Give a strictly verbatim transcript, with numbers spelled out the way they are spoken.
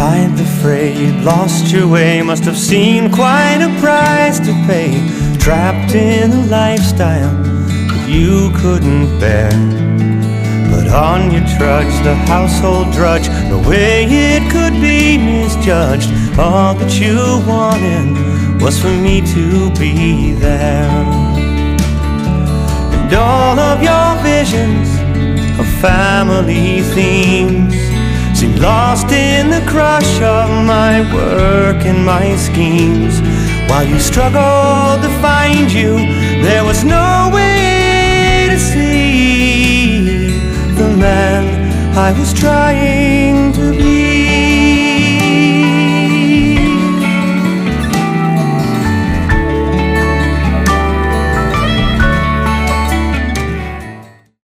I'd the fray, you'd lost your way, must have seen quite a price to pay, trapped in a lifestyle that you couldn't bear. But on you trudged, the household drudge, no way it could be misjudged. All that you wanted was for me to be there. And all of your visions of family themes seemed lost in the crush of my work and my schemes. While you struggled to find you, there was no way to see the man I was trying to be.